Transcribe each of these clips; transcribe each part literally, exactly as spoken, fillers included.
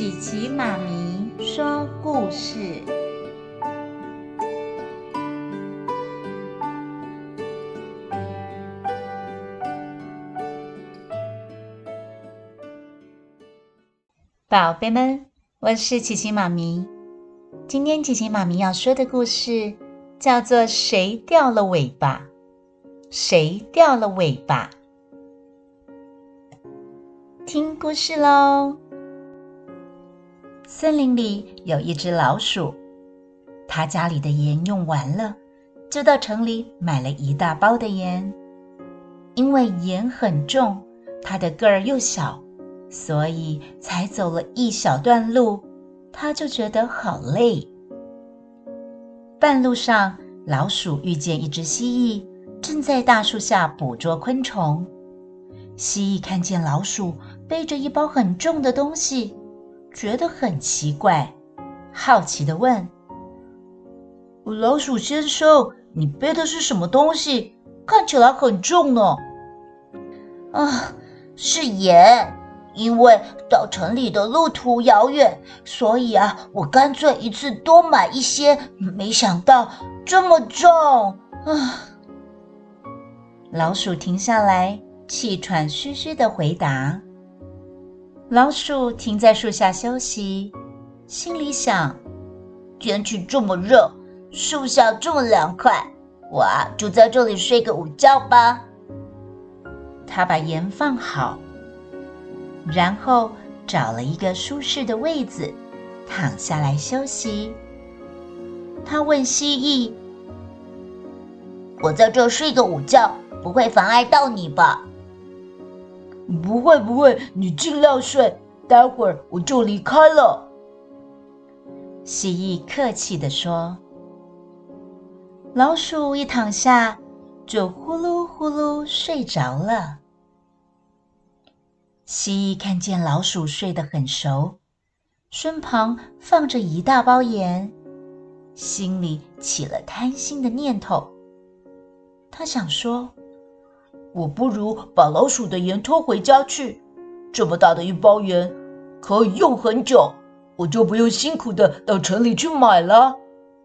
琪琪妈咪说故事。宝贝们，我是琪琪妈咪。今天琪琪妈咪要说的故事叫做《谁掉了尾巴？谁掉了尾巴？》听故事咯。森林里有一只老鼠，它家里的盐用完了，就到城里买了一大包的盐。因为盐很重，它的个儿又小，所以才走了一小段路，它就觉得好累。半路上，老鼠遇见一只蜥蜴，正在大树下捕捉昆虫。蜥蜴看见老鼠背着一包很重的东西，觉得很奇怪，好奇地问：老鼠先生，你背的是什么东西？看起来很重呢。 啊，是盐。因为到城里的路途遥远，所以啊，我干脆一次多买一些，没想到这么重啊！ 老鼠停下来，气喘吁吁地回答。老鼠停在树下休息，心里想： 天气这么热，树下这么凉快，我啊就在这里睡个午觉吧。 他把盐放好，然后找了一个舒适的位子，躺下来休息。他问蜥蜴： 我在这睡个午觉，不会妨碍到你吧？ 不会不会，你尽量睡，待会儿我就离开了。 蜥蜴客气地说。老鼠一躺下，就呼噜呼噜睡着了。蜥蜴看见老鼠睡得很熟，身旁放着一大包盐，心里起了贪心的念头。他想说： 我不如把老鼠的盐偷回家去，这么大的一包盐可以用很久，我就不用辛苦的到城里去买了。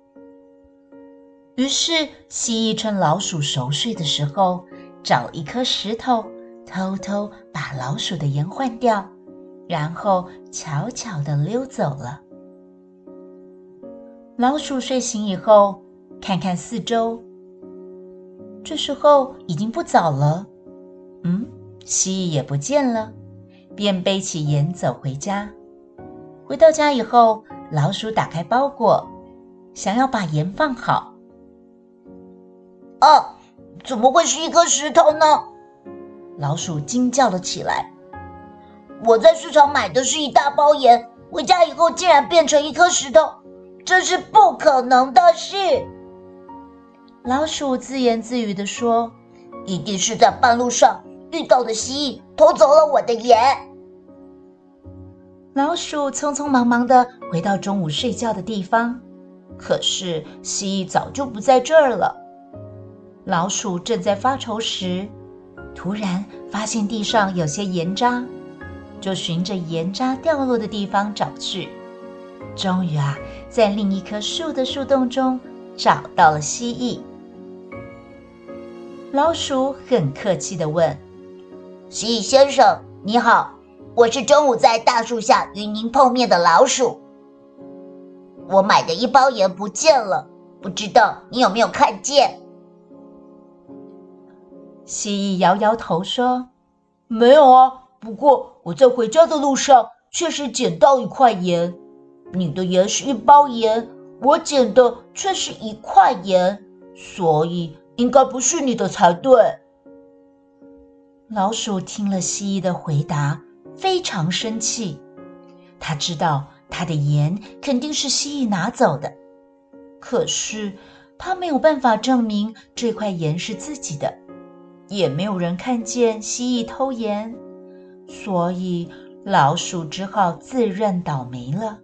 于是蜥蜴趁老鼠熟睡的时候，找了一颗石头，偷偷把老鼠的盐换掉，然后悄悄地溜走了。老鼠睡醒以后，看看四周，这时候已经不早了。嗯，蜥蜴也不见了，便背起盐走回家。回到家以后，老鼠打开包裹，想要把盐放好。 啊，怎么会是一颗石头呢？ 老鼠惊叫了起来。 我在市场买的是一大包盐，回家以后竟然变成一颗石头，这是不可能的事。 老鼠自言自语地说： 一定是在半路上遇到的蜥蜴偷走了我的盐。 老鼠匆匆忙忙地回到中午睡觉的地方，可是蜥蜴早就不在这儿了。老鼠正在发愁时，突然发现地上有些盐渣，就循着盐渣掉落的地方找去。终于啊，在另一棵树的树洞中找到了蜥蜴。老鼠很客气地问： 蜥蜴先生，你好，我是中午在大树下与您碰面的老鼠。我买的一包盐不见了，不知道你有没有看见？ 蜥蜴摇摇头说： 没有啊，不过我在回家的路上确实捡到一块盐。你的盐是一包盐，我捡的却是一块盐，所以应该不是你的才对。 老鼠听了蜥蜴的回答，非常生气。他知道他的盐肯定是蜥蜴拿走的，可是他没有办法证明这块盐是自己的，也没有人看见蜥蜴偷盐，所以老鼠只好自认倒霉了。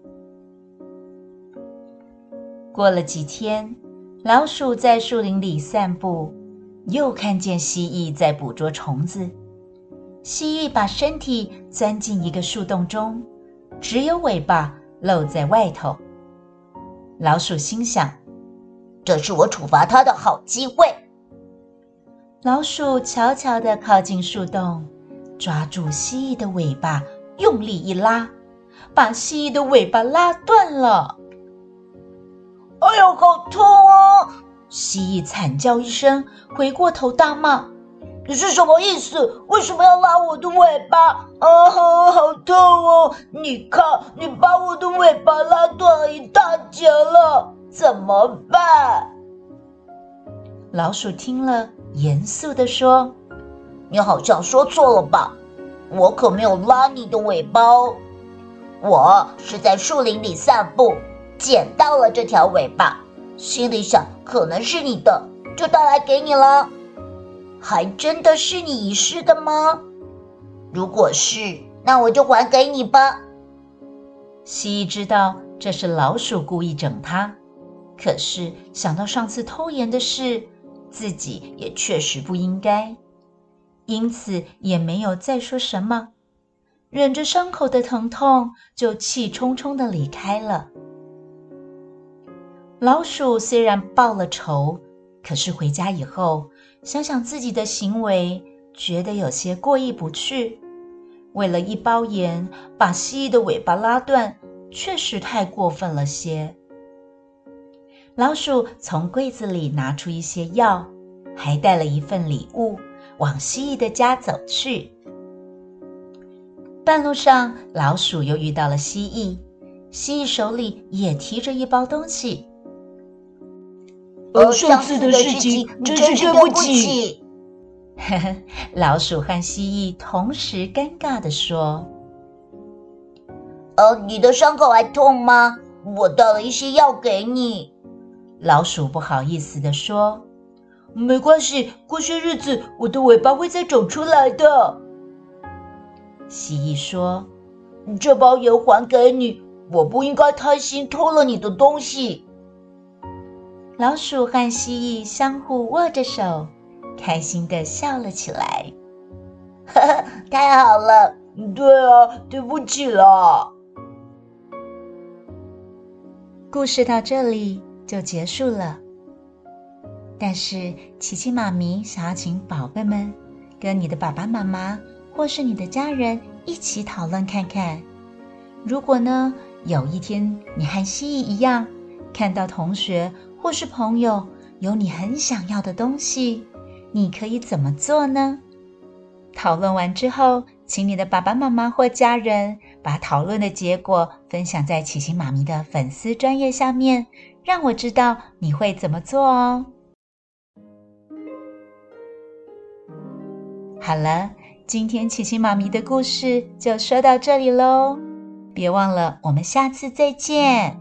过了几天，老鼠在树林里散步，又看见蜥蜴在捕捉虫子。蜥蜴把身体钻进一个树洞中， 只有尾巴露在外头。老鼠心想， 这是我处罚它的好机会。 老鼠悄悄地靠近树洞，抓住蜥蜴的尾巴，用力一拉，把蜥蜴的尾巴拉断了。 哎呦，好痛啊！ 蜥蜴惨叫一声，回过头大骂， 你是什么意思？为什么要拉我的尾巴？啊，好痛哦！你看，你把我的尾巴拉断了一大截了，怎么办？ 老鼠听了，严肃地说， 你好像说错了吧？我可没有拉你的尾巴哦，我是在树林里散步，捡到了这条尾巴，心里想可能是你的，就带来给你了。还真的是你遗失的吗？如果是，那我就还给你吧。 蜥蜴知道这是老鼠故意整它，可是想到上次偷盐的事，自己也确实不应该，因此也没有再说什么，忍着伤口的疼痛，就气冲冲地离开了。老鼠虽然报了仇，可是回家以后，想想自己的行为，觉得有些过意不去。为了一包盐，把蜥蜴的尾巴拉断，确实太过分了些。老鼠从柜子里拿出一些药，还带了一份礼物，往蜥蜴的家走去。半路上，老鼠又遇到了蜥蜴，蜥蜴手里也提着一包东西。 呃，上次的事情真是对不起。 呵呵，老鼠和蜥蜴同时尴尬地说： 呃，你的伤口还痛吗？我带了一些药给你。 老鼠不好意思地说： 没关系，过些日子我的尾巴会再长出来的。 蜥蜴说： 这包盐还给你，我不应该贪心偷了你的东西。 老鼠和蜥蜴相互握着手，开心地笑了起来。 呵呵，太好了。 对啊，对不起啦。 故事到这里就结束了。但是琪琪妈咪想要请宝贝们跟你的爸爸妈妈或是你的家人一起讨论看看，如果呢有一天你和蜥蜴一样，看到同学或是朋友有你很想要的东西，你可以怎么做呢？讨论完之后，请你的爸爸妈妈或家人把讨论的结果分享在琪琪妈咪的粉丝专页下面，让我知道你会怎么做哦。好了，今天琪琪妈咪的故事就说到这里咯，别忘了我们下次再见。